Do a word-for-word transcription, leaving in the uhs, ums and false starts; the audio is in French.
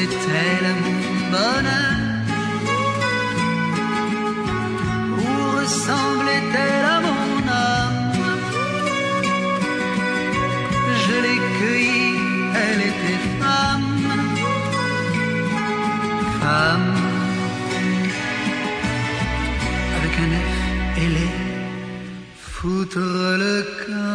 ressemblait-elle à mon bonheur? Où ressemblait-elle à mon âme? Je l'ai cueillie, elle était femme, femme, avec un F ailé, foutre le camp.